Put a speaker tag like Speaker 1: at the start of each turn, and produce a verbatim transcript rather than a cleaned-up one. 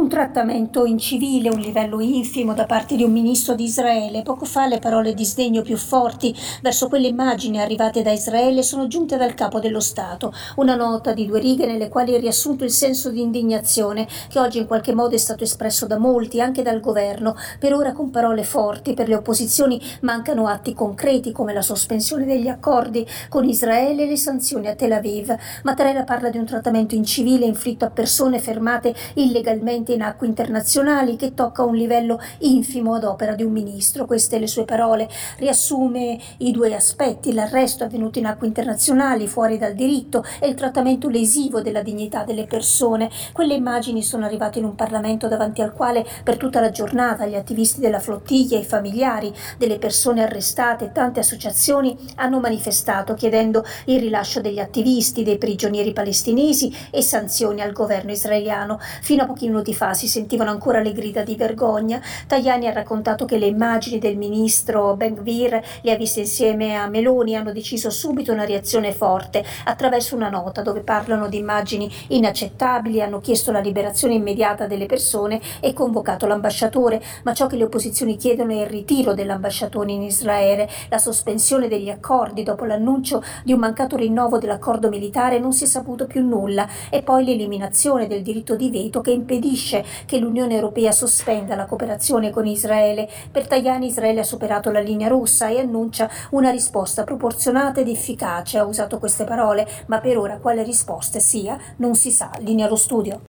Speaker 1: Un trattamento incivile, un livello infimo da parte di un ministro di Israele. Poco fa le parole di sdegno più forti verso quelle immagini arrivate da Israele sono giunte dal capo dello Stato. Una nota di due righe nelle quali è riassunto il senso di indignazione che oggi in qualche modo è stato espresso da molti, anche dal governo. Per ora con parole forti, per le opposizioni mancano atti concreti come la sospensione degli accordi con Israele e le sanzioni a Tel Aviv. Mattarella parla di un trattamento incivile inflitto a persone fermate illegalmente in acque internazionali che tocca un livello infimo ad opera di un ministro. Queste le sue parole. Riassume i due aspetti: l'arresto avvenuto in acque internazionali fuori dal diritto e il trattamento lesivo della dignità delle persone. Quelle immagini sono arrivate in un Parlamento davanti al quale per tutta la giornata gli attivisti della flottiglia, i familiari delle persone arrestate e tante associazioni hanno manifestato chiedendo il rilascio degli attivisti, dei prigionieri palestinesi e sanzioni al governo israeliano. Fino a pochi minuti fa si sentivano ancora le grida di vergogna. Tajani ha raccontato che le immagini del ministro Ben Gvir li ha viste insieme a Meloni e hanno deciso subito una reazione forte attraverso una nota dove parlano di immagini inaccettabili, hanno chiesto la liberazione immediata delle persone e convocato l'ambasciatore, ma ciò che le opposizioni chiedono è il ritiro dell'ambasciatore in Israele, la sospensione degli accordi dopo l'annuncio di un mancato rinnovo dell'accordo militare. Non si è saputo più nulla, e poi l'eliminazione del diritto di veto che impedisce che l'Unione Europea sospenda la cooperazione con Israele. Per Tajani Israele ha superato la linea rossa e annuncia una risposta proporzionata ed efficace. Ha usato queste parole, ma per ora quale risposta sia non si sa. Linea allo studio.